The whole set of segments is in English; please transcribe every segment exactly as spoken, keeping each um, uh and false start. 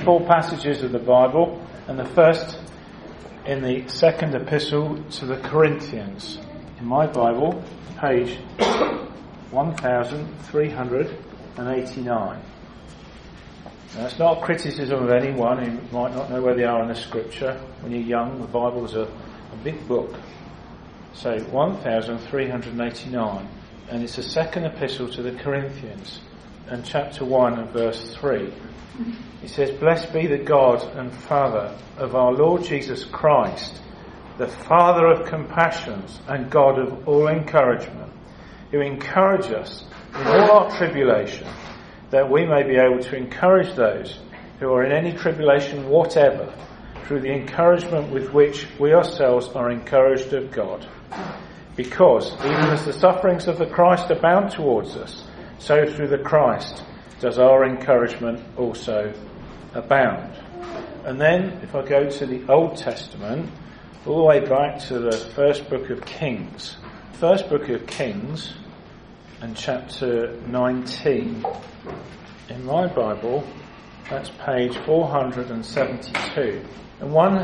four passages of the Bible, and the first in the second epistle to the Corinthians. In my Bible, page one thousand three hundred eighty-nine. Now, that's not a criticism of anyone who might not know where they are in the scripture. When you're young, the Bible is a, a big book. So one thousand three hundred eighty-nine, and it's the second epistle to the Corinthians, and chapter one and verse three. It says, "Blessed be the God and Father of our Lord Jesus Christ, the Father of compassions and God of all encouragement, who encourage us in all our tribulation, that we may be able to encourage those who are in any tribulation whatever, through the encouragement with which we ourselves are encouraged of God. Because even as the sufferings of the Christ abound towards us, so through the Christ does our encouragement also abound." And then, if I go to the Old Testament, all the way back to the first book of Kings. First book of Kings and chapter nineteen. In my Bible, that's page four hundred seventy-two. And one,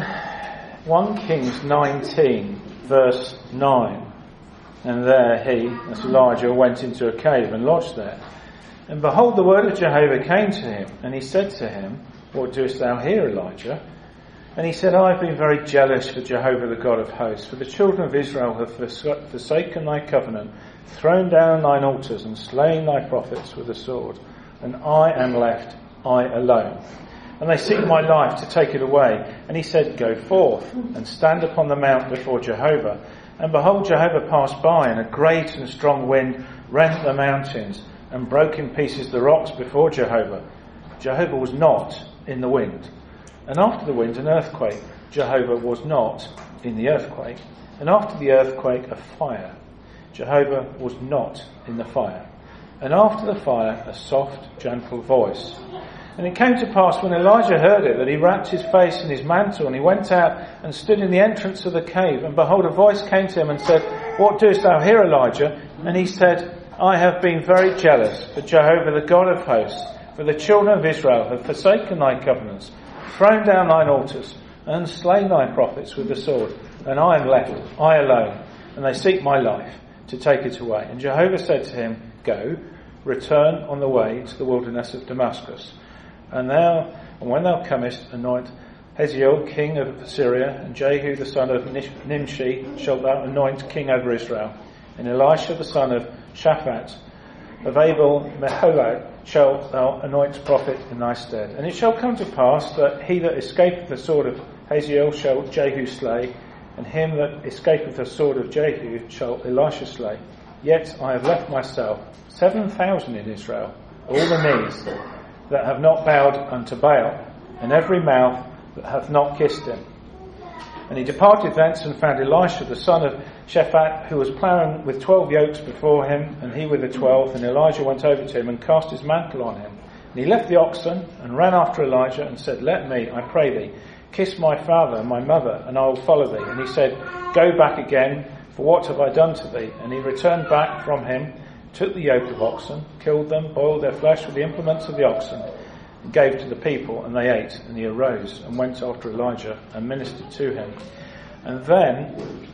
one Kings nineteen, verse nine. "And there he," that's Elijah, "went into a cave and lodged there. And behold, the word of Jehovah came to him, and he said to him, What doest thou here, Elijah? And he said, I have been very jealous for Jehovah the God of hosts, for the children of Israel have forsaken thy covenant, thrown down thine altars, and slain thy prophets with the sword. And I am left, I alone. And they seek my life to take it away. And he said, Go forth, and stand upon the mount before Jehovah. And behold, Jehovah passed by, and a great and strong wind rent the mountains, and broke in pieces the rocks before Jehovah. Jehovah was not in the wind. And after the wind, an earthquake. Jehovah was not in the earthquake. And after the earthquake, a fire. Jehovah was not in the fire. And after the fire, a soft, gentle voice. And it came to pass, when Elijah heard it, that he wrapped his face in his mantle, and he went out and stood in the entrance of the cave. And behold, a voice came to him and said, What doest thou here, Elijah? And he said, I have been very jealous for Jehovah the God of hosts, for the children of Israel have forsaken thy covenants, thrown down thine altars, and slain thy prophets with the sword. And I am left, I alone, and they seek my life to take it away. And Jehovah said to him, Go, return on the way to the wilderness of Damascus. And thou, and when thou comest, anoint Hazael king of Syria, and Jehu the son of Nimshi shalt thou anoint king over Israel. And Elisha the son of Shaphat of Abel Meholah shalt thou anoint prophet in thy stead. And it shall come to pass that he that escapeth the sword of Hazael shall Jehu slay, and him that escapeth the sword of Jehu shall Elisha slay. Yet I have left myself seven thousand in Israel, all the knees that have not bowed unto Baal, and every mouth that hath not kissed him. And he departed thence and found Elisha the son of Shaphat, who was ploughing with twelve yokes before him, and he with the twelfth. And Elijah went over to him and cast his mantle on him. And he left the oxen and ran after Elijah and said, Let me, I pray thee, kiss my father and my mother, and I will follow thee. And he said, Go back again, for what have I done to thee? And he returned back from him, took the yoke of oxen, killed them, boiled their flesh with the implements of the oxen, and gave to the people, and they ate. And he arose and went after Elijah and ministered to him. And then,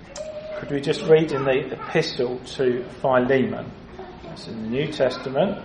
could we just read in the epistle to Philemon? It's in the New Testament.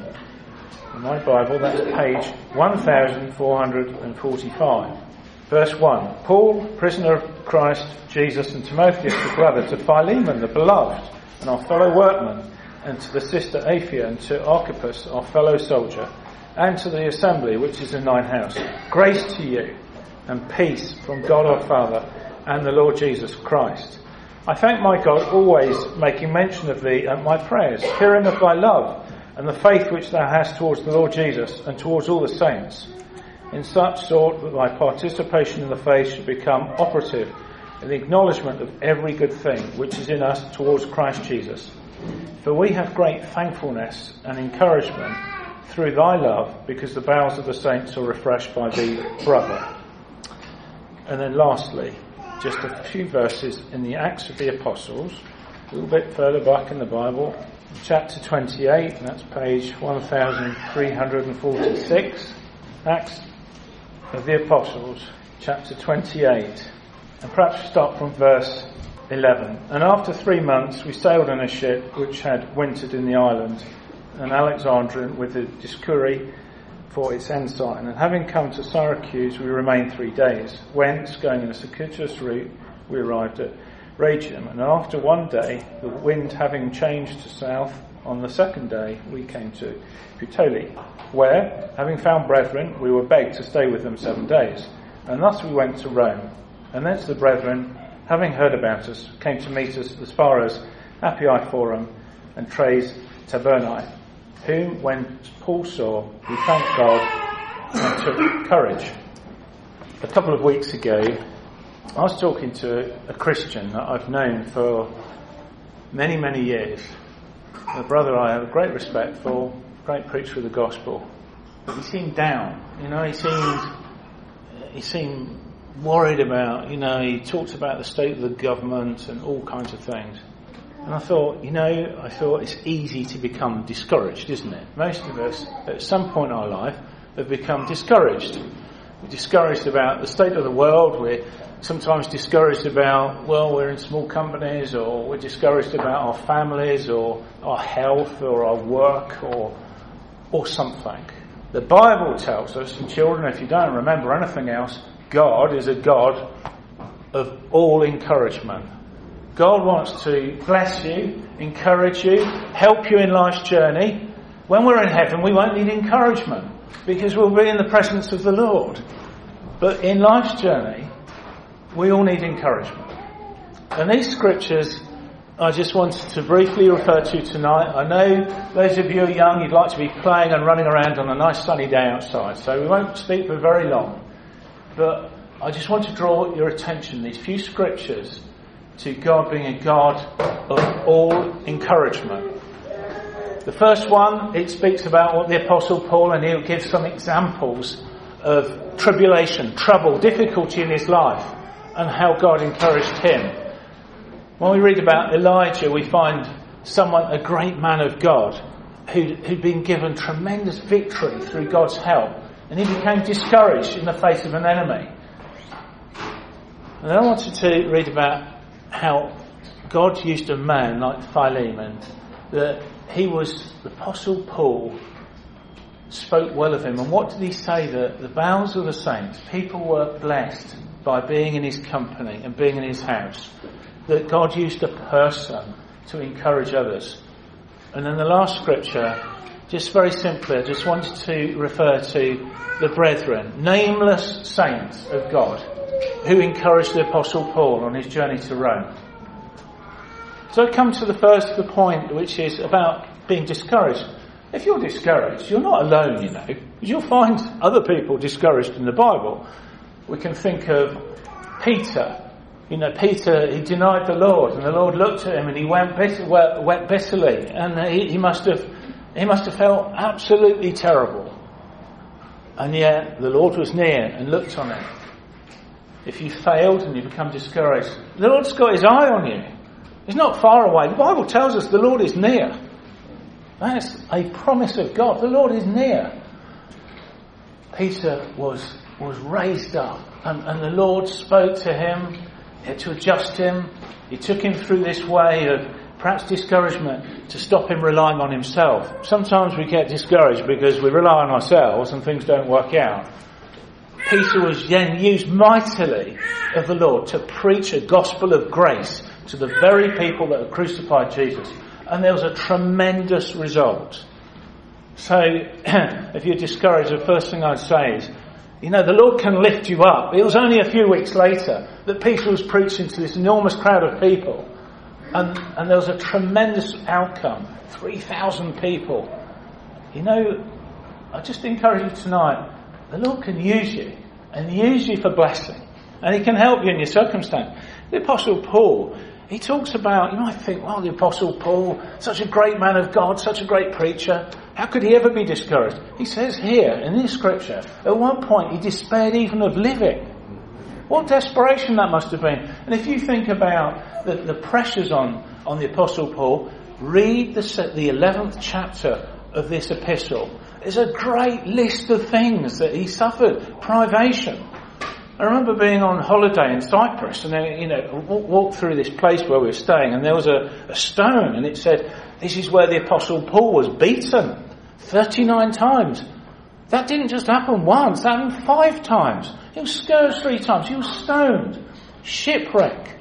In my Bible, that's page one thousand four hundred forty-five. Verse one. Paul, prisoner of Christ Jesus, and Timotheus the brother, to Philemon the beloved, and our fellow workman, and to the sister Aphia, and to Archippus, our fellow soldier, and to the assembly which is in thine house. Grace to you, and peace from God our Father, and the Lord Jesus Christ. I thank my God, always making mention of thee at my prayers, hearing of thy love, and the faith which thou hast towards the Lord Jesus, and towards all the saints, in such sort that thy participation in the faith should become operative in the acknowledgement of every good thing which is in us towards Christ Jesus. For we have great thankfulness and encouragement through thy love, because the bowels of the saints are refreshed by thee, brother. And then lastly, just a few verses in the Acts of the Apostles, a little bit further back in the Bible, chapter twenty-eight, and that's page one thousand three hundred forty-six. Acts of the Apostles, chapter twenty-eight, and perhaps start from verse eleven. And after three months we sailed on a ship which had wintered in the island, an Alexandrian with the Dioscuri for its ensign. And having come to Syracuse we remained three days, whence, going in a circuitous route, we arrived at Rhegium. And after one day, the wind having changed to south, on the second day we came to Puteoli, where, having found brethren, we were begged to stay with them seven days. And thus we went to Rome. And thence the brethren, having heard about us, came to meet us as far as Appii Forum and Tres Tabernae, whom, when Paul saw, he thanked God and took courage. A couple of weeks ago, I was talking to a Christian that I've known for many, many years. A brother I have great respect for, great preacher of the gospel. But he seemed down, you know, he seemed, he seemed worried about, you know, he talked about the state of the government and all kinds of things. And I thought, you know, I thought it's easy to become discouraged, isn't it? Most of us, at some point in our life, have become discouraged. We're discouraged about the state of the world. We're sometimes discouraged about, well, we're in small companies, or we're discouraged about our families, or our health, or our work, or or something. The Bible tells us, and children, if you don't remember anything else, God is a God of all encouragement. God wants to bless you, encourage you, help you in life's journey. When we're in heaven, we won't need encouragement because we'll be in the presence of the Lord. But in life's journey, we all need encouragement. And these scriptures I just wanted to briefly refer to tonight. I know those of you who are young, you'd like to be playing and running around on a nice sunny day outside, so we won't speak for very long. But I just want to draw your attention, these few scriptures, to God being a God of all encouragement. The first one, it speaks about what the Apostle Paul, and he'll give some examples of tribulation, trouble, difficulty in his life, and how God encouraged him. When we read about Elijah, we find someone, a great man of God, who'd, who'd been given tremendous victory through God's help, and he became discouraged in the face of an enemy. And then I wanted to read about how God used a man like Philemon, that he was, the Apostle Paul spoke well of him. And what did he say? That the bowels of the saints, people were blessed by being in his company and being in his house. That God used a person to encourage others. And then the last scripture, just very simply, I just wanted to refer to the brethren, nameless saints of God, who encouraged the Apostle Paul on his journey to Rome. So I come to the first the point, which is about being discouraged. If you're discouraged, you're not alone, you know, because you'll find other people discouraged in the Bible. We can think of Peter. You know, Peter, he denied the Lord, and the Lord looked at him and he went, bit, went bitterly, and he, he must have he must have felt absolutely terrible. And yet the Lord was near and looked on him. If you failed and you become discouraged, the Lord's got his eye on you. He's not far away. The Bible tells us the Lord is near. That's a promise of God. The Lord is near. Peter was was raised up, and, and the Lord spoke to him to adjust him. He took him through this way of perhaps discouragement to stop him relying on himself. Sometimes we get discouraged because we rely on ourselves and things don't work out. Peter was then used mightily of the Lord to preach a gospel of grace to the very people that had crucified Jesus. And there was a tremendous result. So, if you're discouraged, the first thing I'd say is, you know, the Lord can lift you up. It was only a few weeks later that Peter was preaching to this enormous crowd of people. And, and there was a tremendous outcome. three thousand people. You know, I just encourage you tonight, the Lord can use you, and use you for blessing. And He can help you in your circumstance. The Apostle Paul, he talks about, you might think, well, the Apostle Paul, such a great man of God, such a great preacher, how could he ever be discouraged? He says here, in this scripture, at one point he despaired even of living. What desperation that must have been. And if you think about the, the pressures on, on the Apostle Paul, read the, the eleventh chapter of this epistle, There's a great list of things that he suffered. Privation. I remember being on holiday in Cyprus, and then, you know, walked through this place where we were staying, and there was a, a stone, and it said, this is where the Apostle Paul was beaten thirty-nine times. That didn't just happen once, that happened five times. He was scourged three times, he was stoned, shipwreck.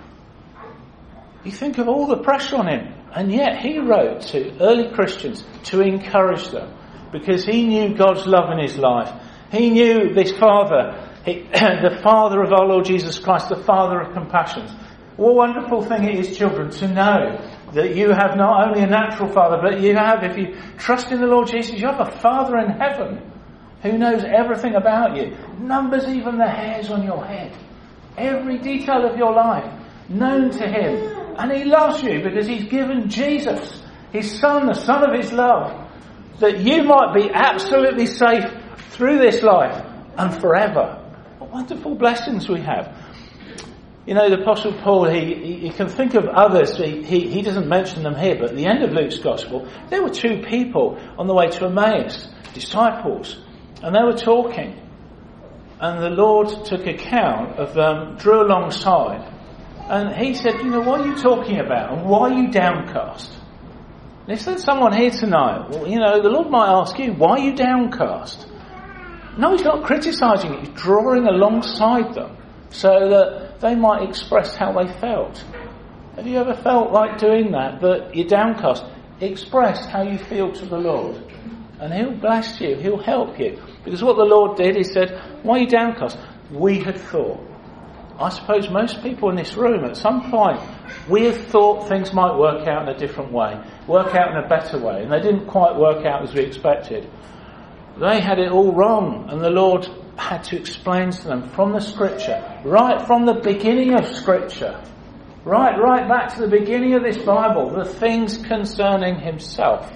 You think of all the pressure on him, and yet he wrote to early Christians to encourage them, because he knew God's love in his life. He knew this Father, he, the Father of our Lord Jesus Christ, the Father of compassions. What a wonderful thing it is, children, to know that you have not only a natural Father, but you have, if you trust in the Lord Jesus, you have a Father in heaven who knows everything about you, numbers even the hairs on your head, every detail of your life known to him. And he loves you because he's given Jesus, his Son, the Son of his love, that you might be absolutely safe through this life and forever. What wonderful blessings we have. You know, the Apostle Paul, he, he, he can think of others, he, he, he doesn't mention them here, but at the end of Luke's Gospel, there were two people on the way to Emmaus, disciples, and they were talking. And the Lord took account of them, drew alongside, and he said, you know, what are you talking about? And why are you downcast? And if there's someone here tonight, well, you know, the Lord might ask you, why are you downcast? No, he's not criticising you, he's drawing alongside them so that they might express how they felt. Have you ever felt like doing that, that you're downcast? Express how you feel to the Lord, and he'll bless you, he'll help you. Because what the Lord did, he said, why are you downcast? We had thought. I suppose most people in this room at some point, we have thought things might work out in a different way, work out in a better way, and they didn't quite work out as we expected. They had it all wrong, and the Lord had to explain to them from the Scripture, right from the beginning of Scripture, right, right back to the beginning of this Bible, the things concerning himself,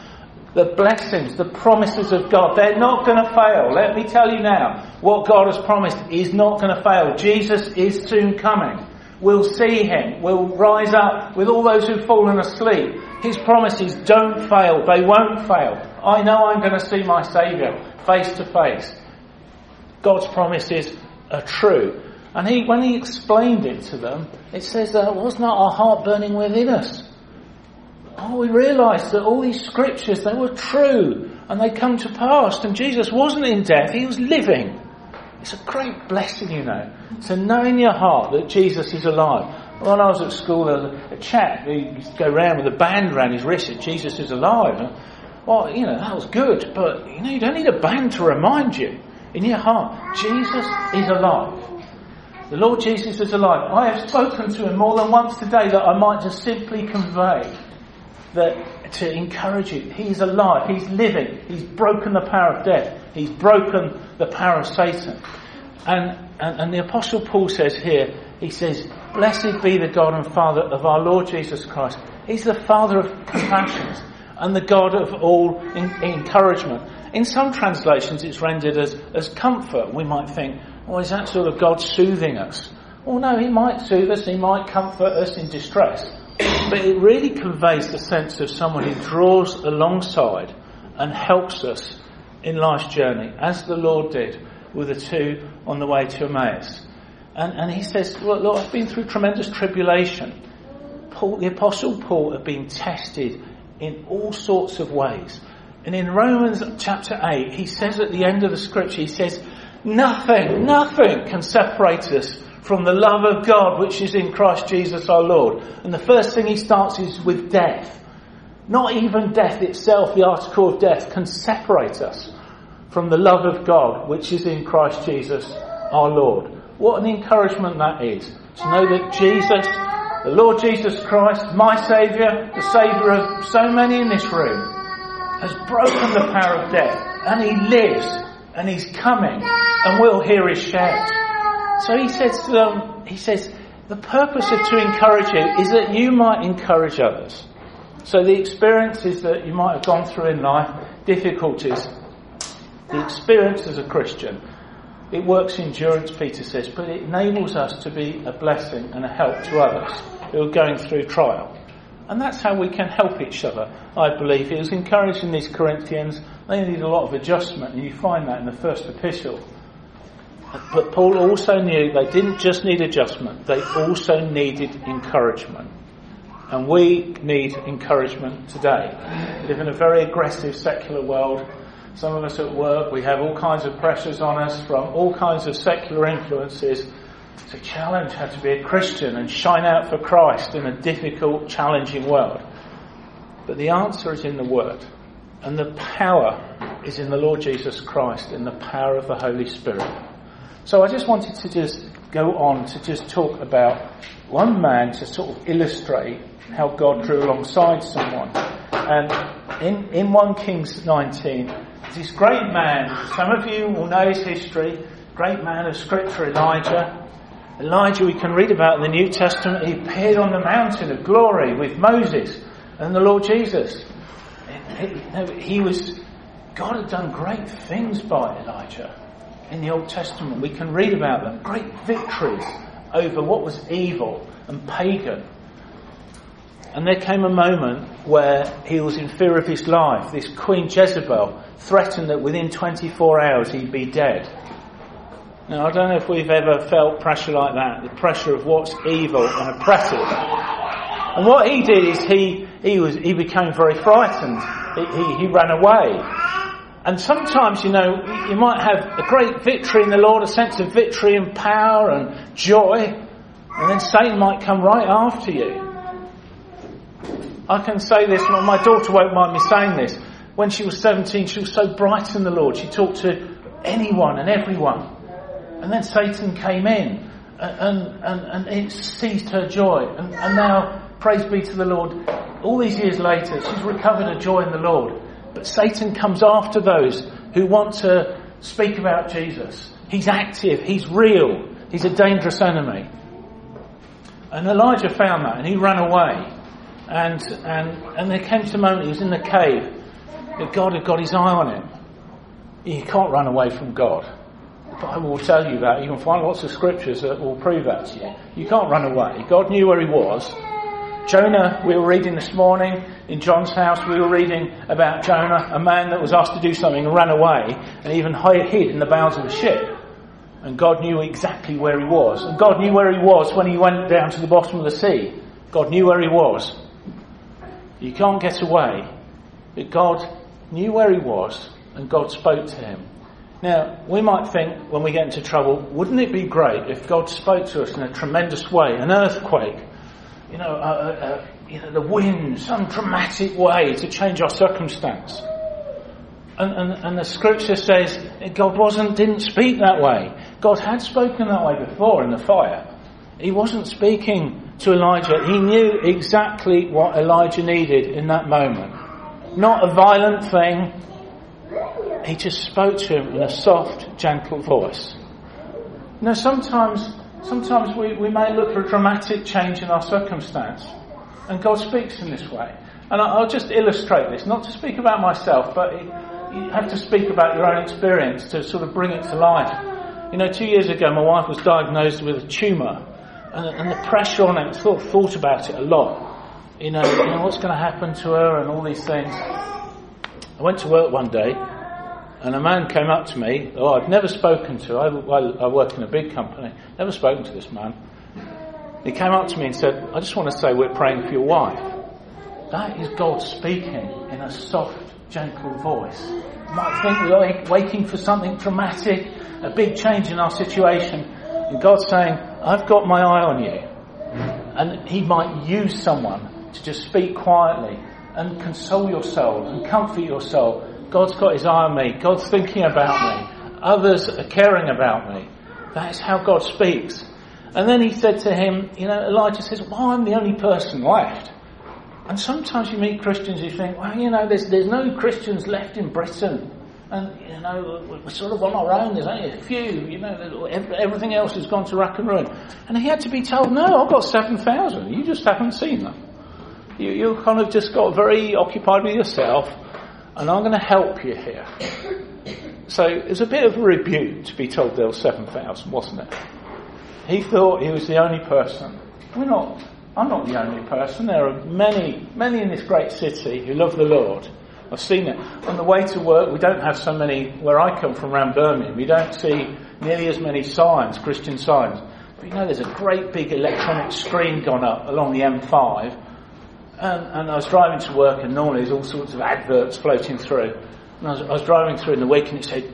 the blessings, the promises of God. They're not going to fail. Let me tell you now, what God has promised is not going to fail. Jesus is soon coming. We'll see him. We'll rise up with all those who've fallen asleep. His promises don't fail. They won't fail. I know I'm going to see my Saviour face to face. God's promises are true. And he, when he explained it to them, it says that was not our heart burning within us. Oh, we realised that all these scriptures, they were true and they come to pass. And Jesus wasn't in death, he was living. It's a great blessing, you know, to know in your heart that Jesus is alive. When I was at school, there was a chap who used to go around with a band around his wrist that Jesus is alive. And, well, you know, that was good, but you know, you don't need a band to remind you. In your heart, Jesus is alive. The Lord Jesus is alive. I have spoken to him more than once today that I might just simply convey that to encourage you. He's alive. He's living. He's broken the power of death. He's broken the power of Satan. And, and, and the Apostle Paul says here, he says, blessed be the God and Father of our Lord Jesus Christ. He's the Father of compassions and the God of all in, encouragement. In some translations it's rendered as, as comfort. We might think, oh, is that sort of God soothing us? Well, no, he might soothe us, he might comfort us in distress. But it really conveys the sense of someone who draws alongside and helps us in life's journey, as the Lord did with the two on the way to Emmaus. And, and he says, look, look, I've been through tremendous tribulation. Paul, the Apostle Paul had been tested in all sorts of ways. And in Romans chapter eight, he says at the end of the scripture, he says, nothing, nothing can separate us from the love of God which is in Christ Jesus our Lord. And the first thing he starts is with death. Not even death itself, the article of death, can separate us from the love of God which is in Christ Jesus our Lord. What an encouragement that is, to know that Jesus, the Lord Jesus Christ, my Saviour, the Saviour of so many in this room, has broken the power of death, and he lives, and he's coming, and we'll hear his shout. So he says to them, he says, the purpose of to encourage you is that you might encourage others. So the experiences that you might have gone through in life, difficulties, the experience as a Christian, it works endurance, Peter says, but it enables us to be a blessing and a help to others who are going through trial. And that's how we can help each other, I believe. He was encouraging these Corinthians. They need a lot of adjustment, and you find that in the first epistle. But Paul also knew they didn't just need adjustment, they also needed encouragement. And we need encouragement today. We live in a very aggressive secular world. Some of us at work, we have all kinds of pressures on us from all kinds of secular influences. It's a challenge how to be a Christian and shine out for Christ in a difficult, challenging world. But the answer is in the Word. And the power is in the Lord Jesus Christ, in the power of the Holy Spirit. So I just wanted to just go on to just talk about one man to sort of illustrate how God drew alongside someone. And in, in First Kings nineteen, there's this great man, some of you will know his history, great man of Scripture, Elijah. Elijah, we can read about in the New Testament, he appeared on the mountain of glory with Moses and the Lord Jesus. He, he was, God had done great things by Elijah in the Old Testament. We can read about them, great victories over what was evil and pagan. And there came a moment where he was in fear of his life. This Queen Jezebel threatened that within twenty-four hours he'd be dead. Now, I don't know if we've ever felt pressure like that, the pressure of what's evil and oppressive. And what he did is he he was he became very frightened. He, he, he ran away. And sometimes, you know, you might have a great victory in the Lord, a sense of victory and power and joy, and then Satan might come right after you. I can say this, my daughter won't mind me saying this. When she was seventeen, she was so bright in the Lord. She talked to anyone and everyone. And then Satan came in and, and, and it seized her joy. And, and now, praise be to the Lord, all these years later, she's recovered her joy in the Lord. But Satan comes after those who want to speak about Jesus. He's active, he's real, he's a dangerous enemy. And Elijah found that and he ran away. And and and there came to a moment he was in the cave that God had got his eye on him. You can't run away from God. The Bible will tell you that. You can find lots of scriptures that will prove that to you. You can't run away. God knew where he was. Jonah, we were reading this morning in John's house, we were reading about Jonah, a man that was asked to do something and ran away and even hid in the bowels of a ship. And God knew exactly where he was. And God knew where he was when he went down to the bottom of the sea. God knew where he was. You can't get away. But God knew where he was and God spoke to him. Now, we might think when we get into trouble, wouldn't it be great if God spoke to us in a tremendous way, an earthquake, you know, uh, uh, you know, the wind, some dramatic way to change our circumstance. And, and, and the scripture says God wasn't, didn't speak that way. God had spoken that way before in the fire. He wasn't speaking to Elijah. He knew exactly what Elijah needed in that moment. Not a violent thing. He just spoke to him in a soft, gentle voice. Now, sometimes, sometimes we, we may look for a dramatic change in our circumstance, and God speaks in this way. And I'll just illustrate this, not to speak about myself, but you have to speak about your own experience to sort of bring it to life. You know, two years ago, my wife was diagnosed with a tumour, and, and the pressure on it, I thought, thought about it a lot. You know, you know, what's going to happen to her and all these things. I went to work one day, and a man came up to me, oh, I've never spoken to, I, I, I work in a big company, never spoken to this man. He came up to me and said, I just want to say we're praying for your wife. That is God speaking in a soft, gentle voice. You might think we're waiting for something dramatic, a big change in our situation. And God's saying, I've got my eye on you. And he might use someone to just speak quietly and console your soul and comfort your soul. God's got his eye on me. God's thinking about me. Others are caring about me. That is how God speaks. And then he said to him, you know, Elijah says, well, I'm the only person left. And sometimes you meet Christians, you think, well, you know, there's there's no Christians left in Britain. And, you know, we're sort of on our own. There's only a few, you know, everything else has gone to rack and ruin. And he had to be told, no, I've got seven thousand. You just haven't seen them. You, you kind of just got very occupied with yourself. And I'm going to help you here. So it was a bit of a rebuke to be told there were seven thousand, wasn't it? He thought he was the only person. We're not. I'm not the only person. There are many, many in this great city who love the Lord. I've seen it. On the way to work, we don't have so many, where I come from around Birmingham, we don't see nearly as many signs, Christian signs. But you know, there's a great big electronic screen gone up along the M five. And, and I was driving to work, and normally there's all sorts of adverts floating through. And I was, I was driving through in the week, and it said,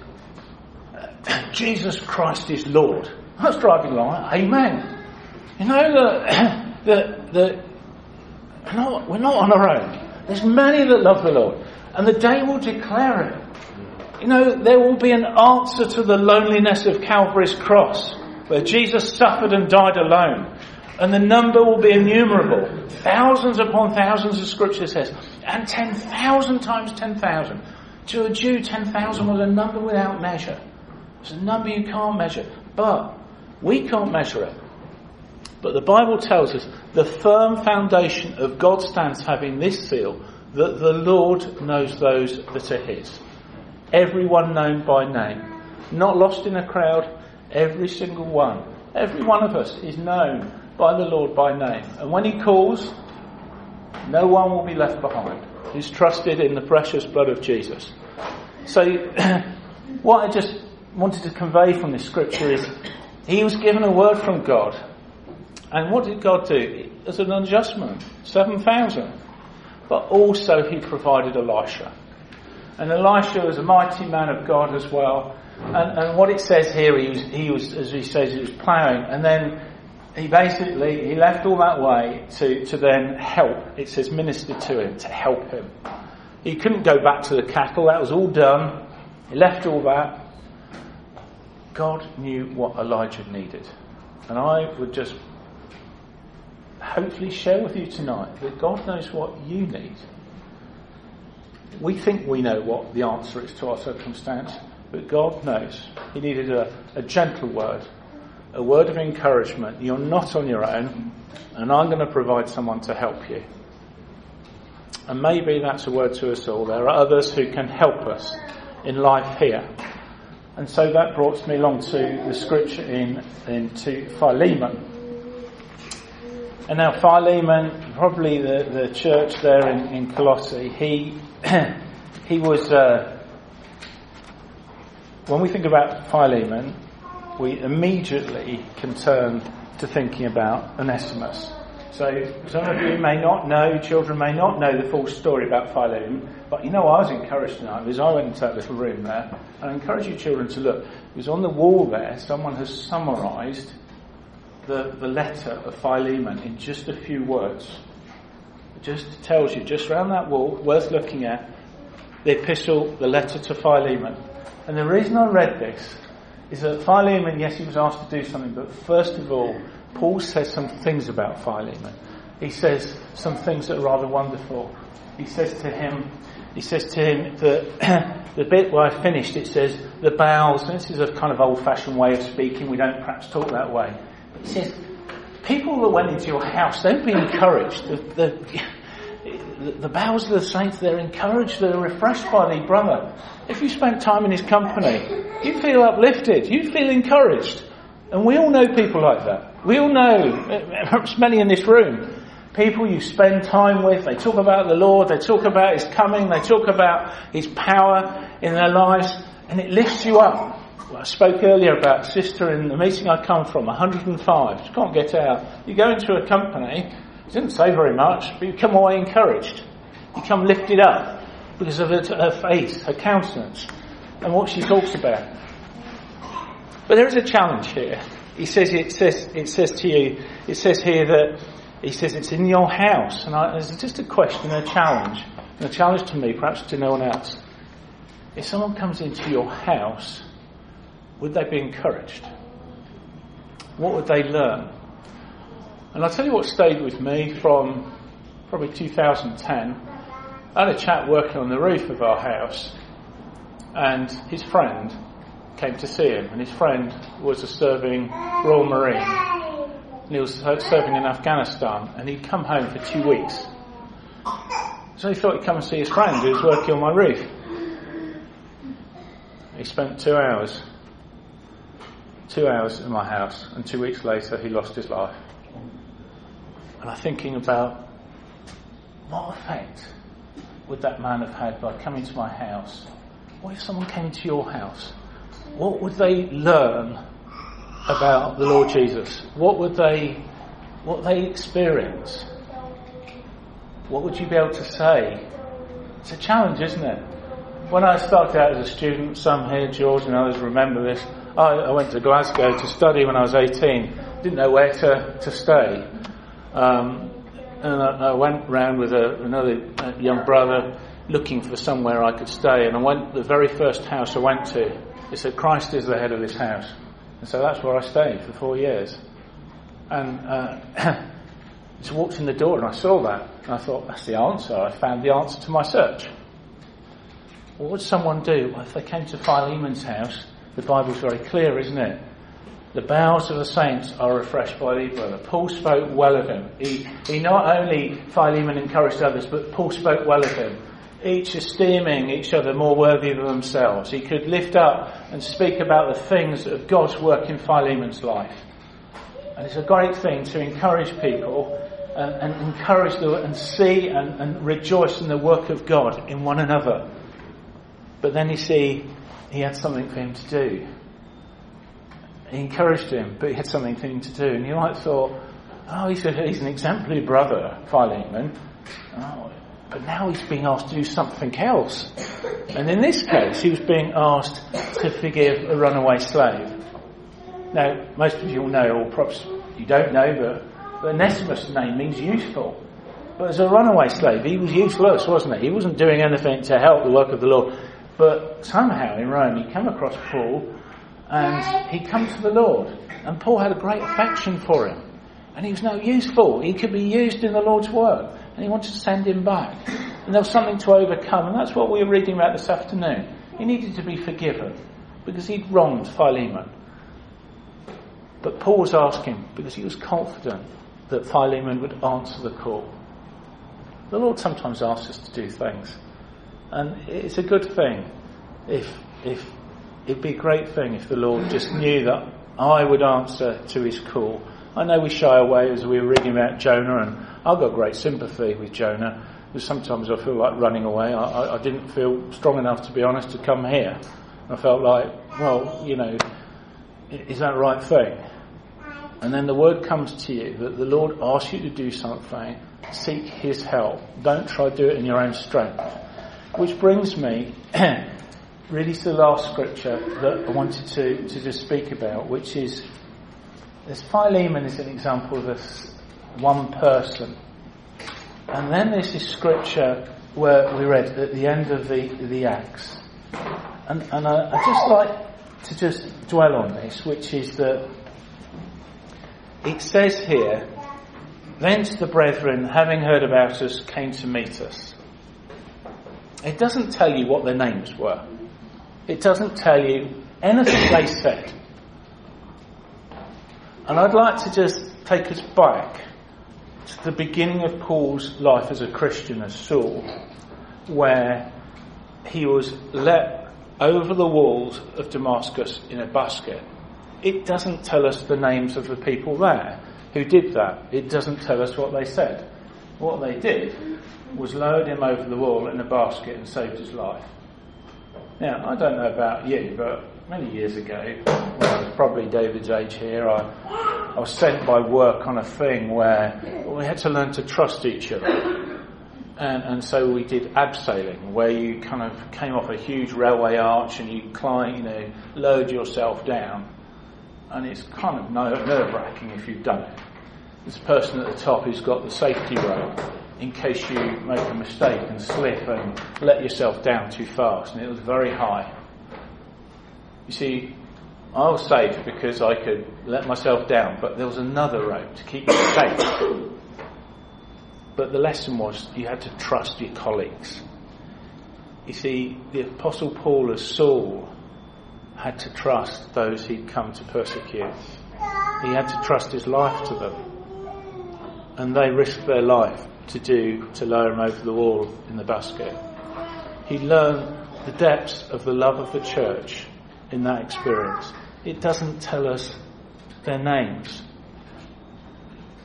Jesus Christ is Lord. I was driving along, amen. You know, that the, the, we're, not, we're not on our own. There's many that love the Lord. And the day will declare it. You know, there will be an answer to the loneliness of Calvary's cross, where Jesus suffered and died alone. And the number will be innumerable. Thousands upon thousands, the scripture says. And ten thousand times ten thousand. To a Jew, ten thousand was a number without measure. It's a number you can't measure. But we can't measure it. But the Bible tells us the firm foundation of God stands having this seal, that the Lord knows those that are his. Everyone known by name. Not lost in a crowd. Every single one. Every one of us is known by the Lord by name. And when he calls, no one will be left behind. Who's trusted in the precious blood of Jesus. So, what I just wanted to convey from this scripture is, he was given a word from God. And what did God do? As an adjustment, seven thousand. But also he provided Elisha. And Elisha was a mighty man of God as well. And, and what it says here, he was, he was, as he says, he was ploughing. And then he basically, he left all that way to, to then help. It says ministered to him, to help him. He couldn't go back to the cattle. That was all done. He left all that. God knew what Elijah needed. And I would just hopefully share with you tonight that God knows what you need. We think we know what the answer is to our circumstance, but God knows. He needed a, a gentle word, a word of encouragement. You're not on your own, and I'm going to provide someone to help you. And maybe that's a word to us all. There are others who can help us in life here. And so that brought me along to the scripture in, in to Philemon. And now Philemon, probably the, the church there in, in Colossae, he he was, uh, when we think about Philemon, we immediately can turn to thinking about Onesimus. So some of you may not know, children may not know the full story about Philemon, but you know I was encouraged tonight because I went into that little room there, and I encourage you children to look. It was on the wall there, someone has summarised the, the letter of Philemon in just a few words. It just tells you, just around that wall, worth looking at, the epistle, the letter to Philemon. And the reason I read this is that Philemon, yes, he was asked to do something, but first of all, Paul says some things about Philemon. He says some things that are rather wonderful. He says to him, he says to him that the bit where I finished, it says the bowels. This is a kind of old-fashioned way of speaking. We don't perhaps talk that way. But he says, people that went into your house, they'd be encouraged. The, the, the bowels of the saints, they're encouraged, they're refreshed by thee, brother. If you spent time in his company, you feel uplifted, you feel encouraged. And we all know people like that. We all know, perhaps many in this room, people you spend time with, they talk about the Lord, they talk about his coming, they talk about his power in their lives, and it lifts you up. Well, I spoke earlier about a sister in the meeting I come from, one hundred and five. She can't get out. You go into a company, she didn't say very much, but you come away encouraged. You come lifted up because of her, her face, her countenance, and what she talks about. But there is a challenge here. He says, it says, it says to you, it says here that, he says it's in your house. And I, there's just a question, a challenge, and a challenge to me, perhaps to no one else. If someone comes into your house, would they be encouraged? What would they learn? And I'll tell you what stayed with me from probably two thousand ten. I had a chap working on the roof of our house, and his friend came to see him, and his friend was a serving Royal Marine, and he was serving in Afghanistan, and he'd come home for two weeks. So he thought he'd come and see his friend who was working on my roof. He spent two hours, two hours in my house, and two weeks later he lost his life. And I'm thinking about what effect would that man have had by coming to my house? What if someone came to your house? What would they learn about the Lord Jesus? What would they, what would they experience? What would you be able to say? It's a challenge, isn't it? When I started out as a student, some here, George and others remember this, I, I went to Glasgow to study when I was eighteen. Didn't know where to, to stay. Um, and I, I went round with a, another young brother looking for somewhere I could stay. And I went, the very first house I went to, it said, Christ is the head of this house. And so that's where I stayed for four years. And uh, I just walked in the door and I saw that. And I thought, that's the answer. I found the answer to my search. What would someone do? Well, if they came to Philemon's house, the Bible's very clear, isn't it? The bowels of the saints are refreshed by thee, brother. Paul spoke well of him. He, he not only, Philemon encouraged others, but Paul spoke well of him. Each esteeming each other more worthy than themselves. He could lift up and speak about the things of God's work in Philemon's life. And it's a great thing to encourage people and, and encourage them and see and, and rejoice in the work of God in one another. But then you see, he had something for him to do. He encouraged him, but he had something for him to do. And you might have thought, oh, he's, a, he's an exemplary brother, Philemon. Oh, but now he's being asked to do something else. And in this case, he was being asked to forgive a runaway slave. Now, most of you will know, or perhaps you don't know, but, but Onesimus' name means useful. But as a runaway slave, he was useless, wasn't he? He wasn't doing anything to help the work of the Lord. But somehow in Rome, he came across Paul, and he'd come to the Lord. And Paul had a great affection for him. And he was now useful. He could be used in the Lord's work. And he wanted to send him back. And there was something to overcome. And that's what we were reading about this afternoon. He needed to be forgiven because he'd wronged Philemon. But Paul was asking because he was confident that Philemon would answer the call. The Lord sometimes asks us to do things. And it's a good thing if if it'd be a great thing if the Lord just knew that I would answer to his call. I know we shy away as we were reading about Jonah, and I've got great sympathy with Jonah, because sometimes I feel like running away. I, I, I didn't feel strong enough, to be honest, to come here. I felt like, well, you know, is that the right thing? And then the word comes to you that the Lord asks you to do something. Seek his help. Don't try to do it in your own strength. Which brings me really to the last scripture that I wanted to, to just speak about, which is, this Philemon is an example of this one person. And then there's this scripture where we read at the end of the, the Acts. And, and I, I just like to just dwell on this, which is that it says here, thence the brethren, having heard about us, came to meet us. It doesn't tell you what their names were. It doesn't tell you anything they said. And I'd like to just take us back to the beginning of Paul's life as a Christian, as Saul, where he was let over the walls of Damascus in a basket. It doesn't tell us the names of the people there who did that. It doesn't tell us what they said. What they did was lowered him over the wall in a basket and saved his life. Now, I don't know about you, but many years ago, when I was probably David's age here, I, I was sent by work on a thing where we had to learn to trust each other. And, and so we did abseiling, where you kind of came off a huge railway arch and you climb, you know, lowered yourself down. And it's kind of nerve-wracking if you've done it. There's a person at the top who's got the safety rope in case you make a mistake and slip and let yourself down too fast. And it was very high. You see, I was safe because I could let myself down, but there was another rope to keep me safe. But the lesson was you had to trust your colleagues. You see, the Apostle Paul as Saul had to trust those he'd come to persecute. He had to trust his life to them. And they risked their life to do, to lower him over the wall in the basket. He learned the depths of the love of the church in that experience. It doesn't tell us their names.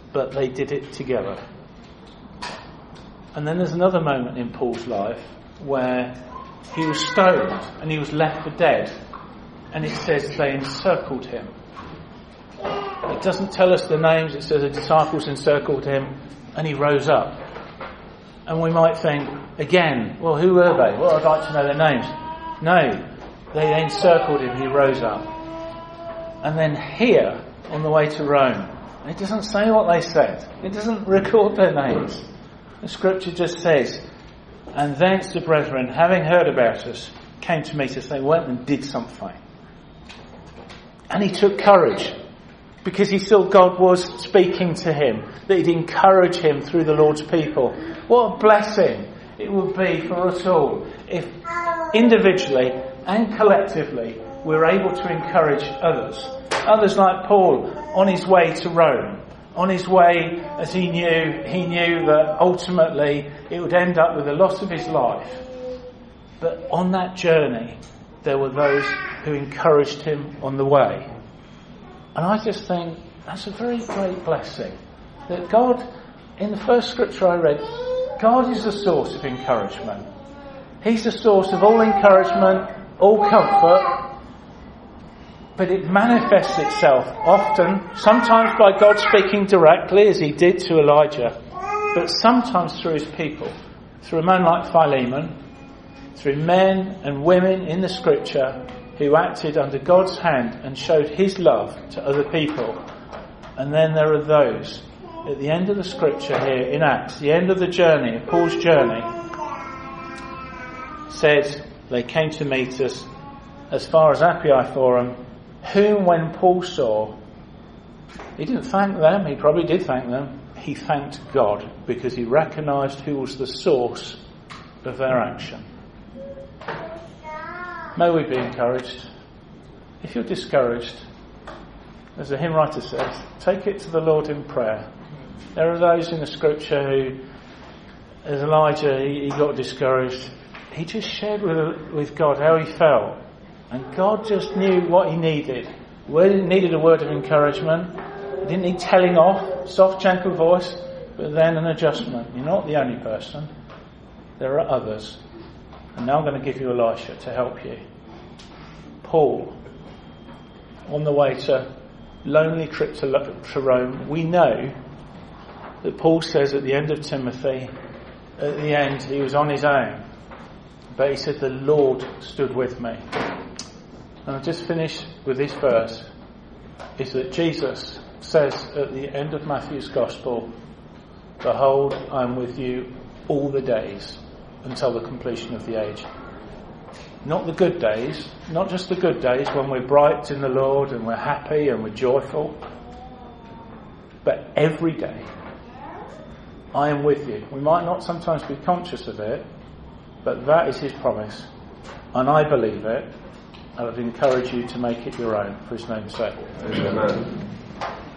but they did it together. And then there's another moment in Paul's life where he was stoned and he was left for dead. And it says they encircled him. It doesn't tell us the names. It says the disciples encircled him and he rose up. And we might think, again, well, who were they? Well, I'd like to know their names. No, they encircled him. He rose up. And then here, on the way to Rome, it doesn't say what they said. It doesn't record their names. The scripture just says, and thence the brethren, having heard about us, came to meet us. They went and did something. And he took courage because he thought God was speaking to him, that he'd encourage him through the Lord's people. What a blessing it would be for us all if individually and collectively we're able to encourage others. Others like Paul on his way to Rome, on his way as he knew, he knew that ultimately it would end up with the loss of his life. But on that journey there were those who encouraged him on the way. And I just think that's a very great blessing. That God, in the first scripture I read, God is the source of encouragement. He's the source of all encouragement, all comfort. But it manifests itself often, sometimes by God speaking directly, as he did to Elijah, but sometimes through his people. Through a man like Philemon, through men and women in the scripture who acted under God's hand and showed his love to other people. And then there are those at the end of the scripture here in Acts, the end of the journey, of Paul's journey, says they came to meet us as far as Appii Forum, whom when Paul saw, he didn't thank them, he probably did thank them, he thanked God because he recognised who was the source of their action. May we be encouraged. If you're discouraged, as the hymn writer says, take it to the Lord in prayer. There are those in the scripture who, as Elijah, he, he got discouraged. He just shared with, with God how he felt. And God just knew what he needed. He needed a word of encouragement. He didn't need telling off, soft, gentle voice, but then an adjustment. You're not the only person. There are others. And now I'm going to give you Elisha to help you. Paul, on the way to lonely trip to, to Rome, we know that Paul says at the end of Timothy, at the end he was on his own. But he said, the Lord stood with me. And I'll just finish with this verse, is that Jesus says at the end of Matthew's Gospel, behold, I am with you all the days until the completion of the age. Not the good days, not just the good days when we're bright in the Lord and we're happy and we're joyful, but every day I am with you. We might not sometimes be conscious of it, but that is his promise, and I believe it, and I'd encourage you to make it your own for his name's sake. Amen.